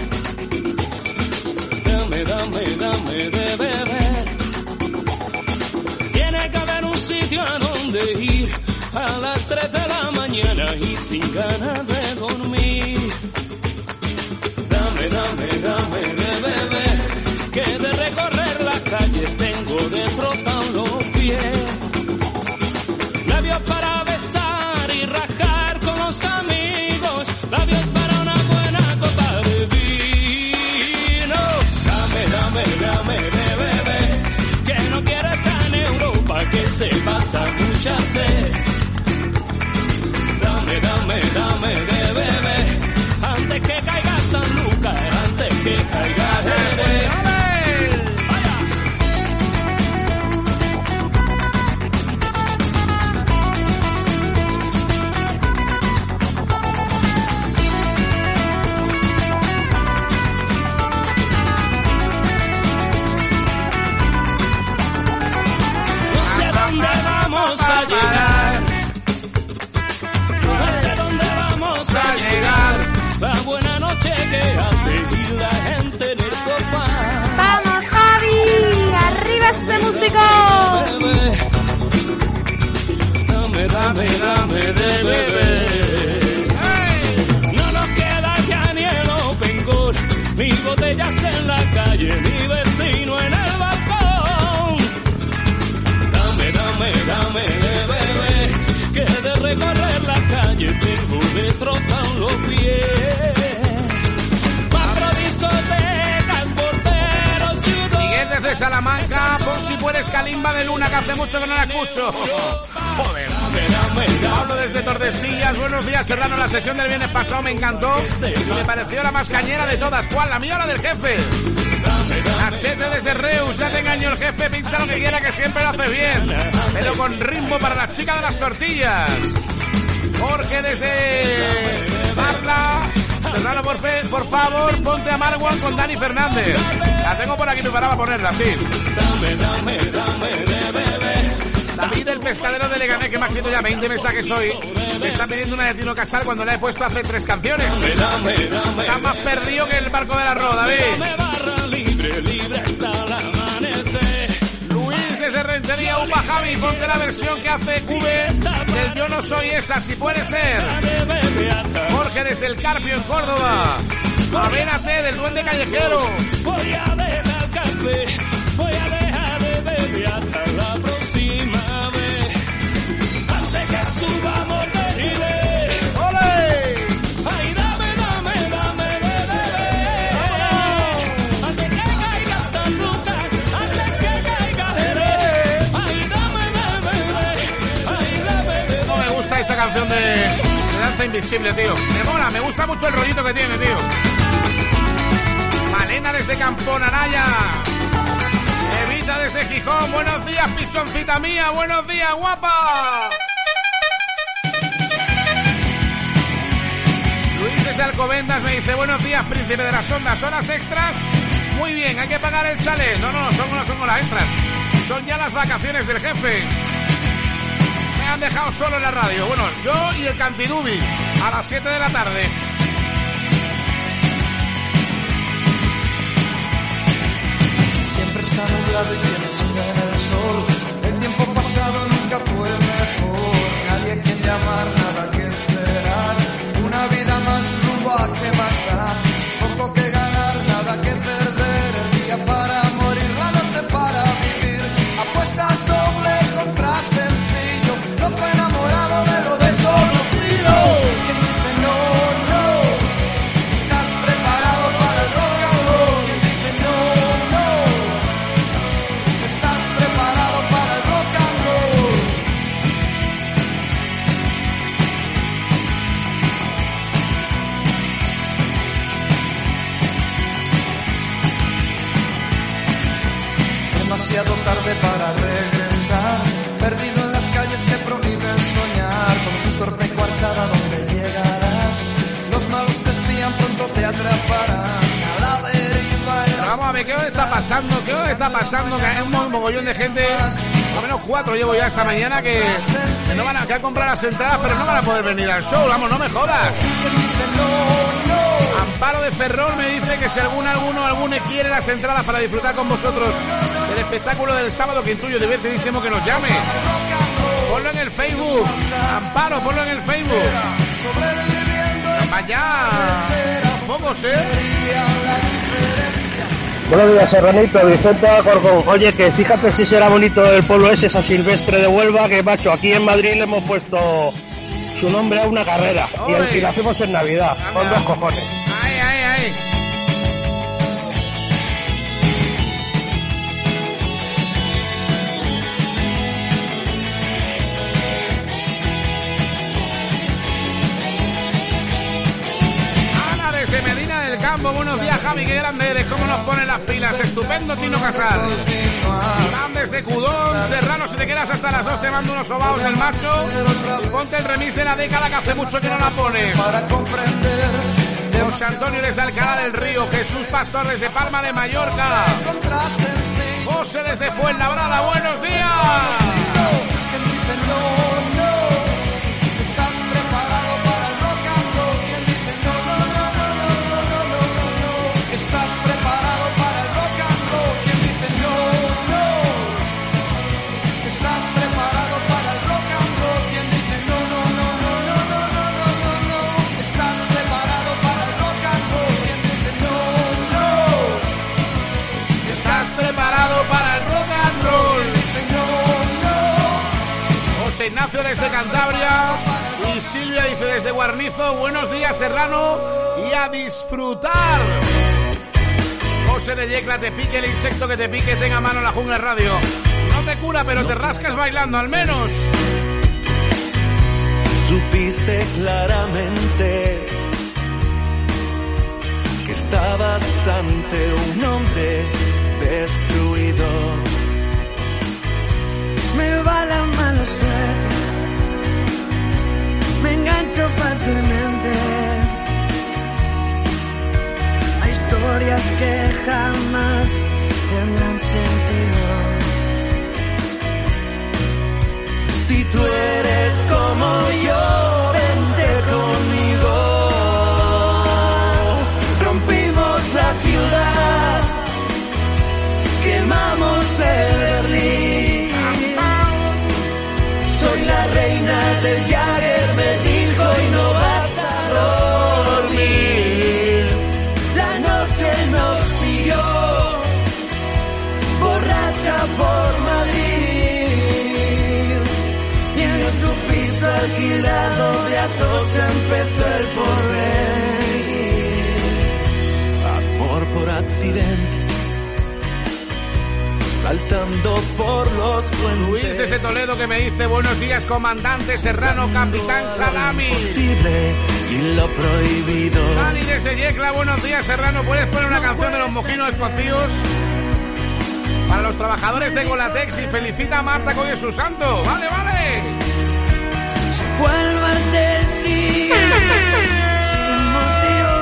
Dame, dame, dame de beber. Tiene que haber un sitio a donde ir a las tres de la mañana y sin ganas de dormir. Dame, dame, dame de beber, que de recorrer la calle tengo destrozado los pies. Labios para besar y rajar con los amigos, labios para una buena copa de vino. Dame, dame, dame de beber, que no quiero estar en Europa, que se pasa mucha sed. dame, dame de beber. Antes que caiga Sanlúcar, antes que caiga Jerez. A llegar. No sé dónde vamos a llegar. La buena noche que hace y la gente en el sofá. ¡Vamos, Javi! ¡Arriba ese músico! Dame, dame, dame de beber. No nos queda ya ni el open goal, ni botellas en la calle, ni vecino en el balcón. Dame, dame, dame de beber, que de recorrer la calle tengo destrozado los pies. Cuatro discotecas, porteros, judo. Miguel desde Salamanca, pon si puedes Kalimba de Luna, que hace mucho que no la escucho. Joder. Pablo desde Tordesillas, buenos días Serrano, la sesión del viernes pasado me encantó, me pareció la más cañera de todas. ¿Cuál? La mía o la del jefe. Achete desde Reus, ya te engañó el jefe, pincha lo que quiera que siempre lo hace bien, pero con ritmo para la chica de las tortillas. Jorge desde Parla, Serrano, por, fe, por favor, ponte a Marwan con Dani Fernández. La tengo por aquí preparada para ponerla, sí. Dame, dame, dame de beber. David, el pescadero de Leganés, que me ha escrito ya veinte mensajes hoy, me está pidiendo una de Tino Casal cuando la he puesto hace tres canciones. Está más perdido que el barco del arroz, David. Libre, libre hasta el amanecer. Luis desde Rentería, Upa Javi, ponte la versión que hace V del Yo no soy esa, si puede ser. Jorge desde el Carpio en Córdoba. Avénate del Duende Callejero. Voy a dejar café, voy a dejar de beber hasta la próxima vez. Antes que subamos de nivel. ¡Ole! Ay, dame, dame, dame de beber. Antes que caiga Sanlúcar, antes que caiga Jerez. Ay, dame, dame, dame. Ay, dame, dame. No me gusta esta canción de, de Danza Invisible, tío. Me mola, me gusta mucho el rollito que tiene, tío. Malena desde Camponaraya. Evita desde Gijón. Buenos días, pichoncita mía. Buenos días, guapa. Luis desde Alcobendas me dice: buenos días, príncipe de las ondas. Horas extras. Muy bien, hay que pagar el chalet. No, no, son, no son horas extras. Son ya las vacaciones del jefe. Me han dejado solo en la radio. Bueno, yo y el Cantidubi. A las siete de la tarde. Siempre está nublado y tienes en el sol. El tiempo pasado nunca fue mejor. Nadie a quien llamar, nada que esperar. Una vida más rumbo a que más da. Poco que ganar, nada que perder. El día para morir, la noche para vivir. Apuestas doble contra sencillo. Loco enamorado de lo desconocido. Quien dice no, no. Estás preparado para el rock and roll. Quien dice no, no. Estás preparado para el rock and roll. Demasiado tarde para regresar, perdido en las calles que prohíben soñar, con tu torpe coartada donde llegarás, los malos te espían, pronto te atraparán, a la deriva en las... Vamos a ver, ¿qué os está pasando? ¿Qué os está pasando? Que hay un mogollón de gente, por lo menos cuatro llevo ya esta mañana, que, que no van a, que a comprar las entradas, pero no van a poder venir al show. Vamos, no me jodas. Amparo de Ferrol me dice que si algún, alguno, alguno quiere las entradas para disfrutar con vosotros del espectáculo del sábado, que intuyo divertidísimo, que nos llame. Ponlo en el Facebook. Amparo, ponlo en el Facebook. Vaya, pocos, ¿eh? Buenos días, Serranito, Vicente Alcorcón. Oye, que fíjate si será bonito el pueblo ese, San Silvestre de Huelva, que macho, aquí en Madrid le hemos puesto su nombre a una carrera. Y, y lo hacemos en Navidad, ah, con dos cojones. Ay, ay, ay. Javi, qué grande eres, cómo nos ponen las pilas. Estupendo Tino Casal. Iván desde Cudón. Serrano, si te quedas hasta las dos te mando unos sobaos del macho. Y ponte el remix de la década que hace mucho que no la pones. José Antonio desde Alcalá del Río. Jesús Pastor desde Palma de Mallorca. José desde Fuenlabrada, buenos días. Ignacio desde Cantabria y Silvia dice desde Guarnizo, buenos días Serrano y a disfrutar. José de Yecla, te pique el insecto que te pique, tenga mano la Jungla Radio. No te cura, pero te rascas bailando al menos. Supiste claramente que estabas ante un hombre destruido. Me va la mala suerte, me engancho fácilmente a historias que jamás tendrán sentido. Si tú eres como yo, vente conmigo. Rompimos la ciudad, quemamos el Berlín. Soy la reina del Jagger, me dijo, y no vas a dormir. La noche nos siguió, borracha por Madrid. Y en su piso alquilado de Atocha empezó el porvenir. Amor por accidente, saltando por los puentes. Luis desde Toledo que me dice buenos días comandante Serrano, capitán Salami. Imposible y lo prohibido. Dani desde Yecla, buenos días Serrano, ¿puedes poner una canción de los mojinos espacios para los trabajadores de Golatex y felicita a Marta con su santo? Vale, vale. Se fue al bar del sí, sin motivo.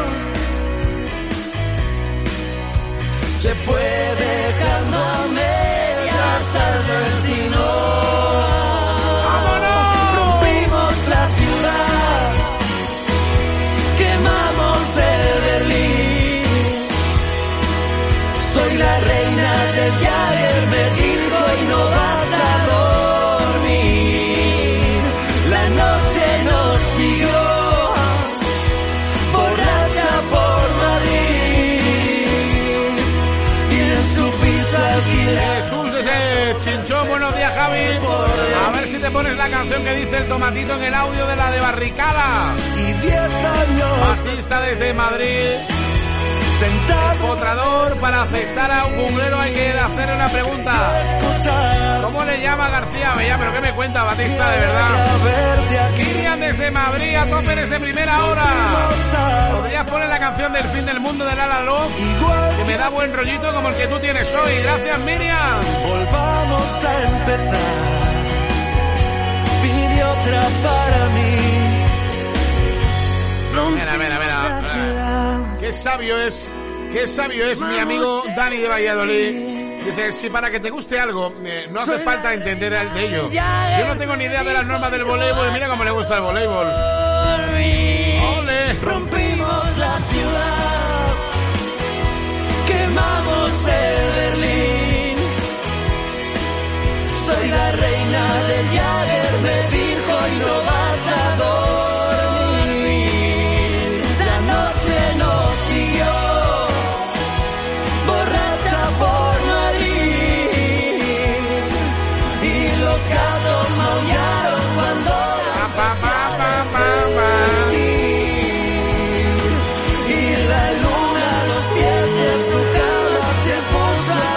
Se fue dejando a medias al destino. ¡Vámonos! Rompimos la ciudad, quemamos el Berlín. Soy la reina del Jagger, me dijo, y no vas a dormir. La noche nos siguió, borracha por Madrid. Y en su piso alquilado. Jesús desde Chinchón, buenos días Javi. A ver si te pones la canción que dice el tomatito en el audio de la de Barricada. Y diez años. Batista desde Madrid. Empotrador, para aceptar a un junglero hay que hacerle una pregunta. ¿Cómo le llama García Bella? ¿Pero qué me cuenta Batista, de verdad? Miriam desde Madrid, a tope desde primera hora. ¿Podrías poner la canción del fin del mundo de Lala Love? Que me da buen rollito como el que tú tienes hoy. Gracias, Miriam. Volvamos a empezar. Pide otra para mí. Mira, mira, mira. Qué sabio es, qué sabio es mi amigo Dani de Valladolid. Dice, si para que te guste algo, eh, no hace falta entender el de ello. Yo no tengo ni idea de las normas del voleibol y mira cómo le gusta el voleibol. ¡Ole! Rompimos la ciudad, quemamos el Berlín. Soy la reina del Jagger, me dijo, y no vas a dormir. La noche nos siguió, borracha por Madrid. Y los gatos maullaron cuando la pa, pa, pa, pa, pa. Y la luna a los pies de su cama se puso a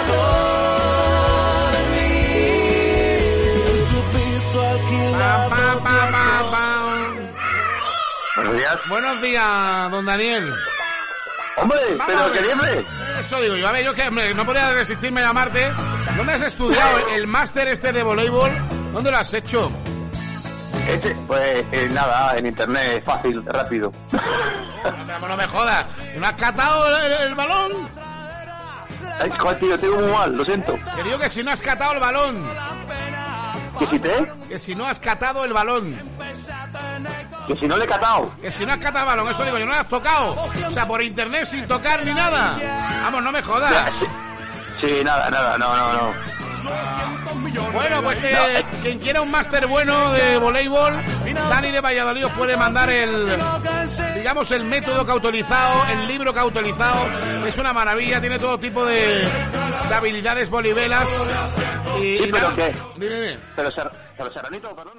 dormir. En su piso alquilado. Pa, pa, pa, pa, pa. Buenos días. Buenos días, don Daniel. Hombre, Vamos pero a ver. que libre. Eso digo yo. A ver, yo que hombre, no podía resistirme a llamarte. ¿Dónde has estudiado el máster este de voleibol? ¿Dónde lo has hecho? Este, pues eh, nada, en internet, fácil, rápido. No me, no me jodas. ¿No has catado el, el, el balón? Ay, joder, tío, tengo muy mal, lo siento. Te digo que si no has catado el balón. ¿Que si te? Que si no has catado el balón. Que si no le he catado. Que si no has catado el balón, eso digo yo, no lo has tocado. O sea, por internet sin tocar ni nada. Vamos, no me jodas. Ya, sí, sí, nada, nada, no, no, no. Bueno, pues que No, eh. quien quiera un máster bueno de voleibol, Dani de Valladolid os puede mandar el, digamos, el método que ha utilizado, el libro que ha utilizado. Es una maravilla, tiene todo tipo de, de habilidades volibelas. Y, Sí, y pero nada. ¿qué? Dime, dime. Pero, ser, pero Serranito, perdón.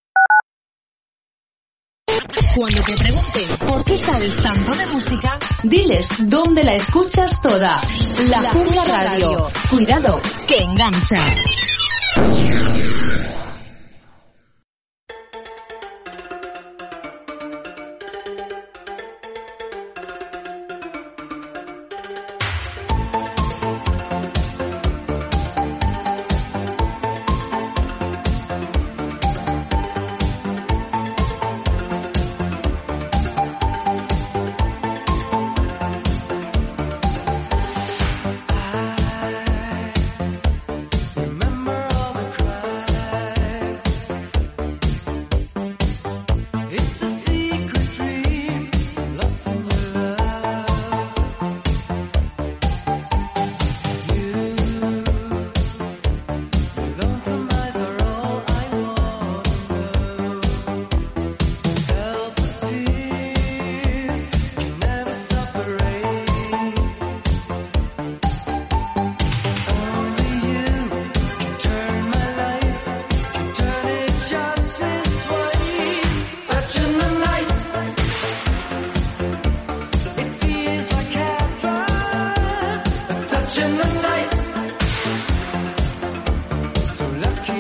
Cuando te pregunten por qué sabes tanto de música, diles dónde la escuchas toda. La Jungla Radio. Cuidado, que engancha. So lucky.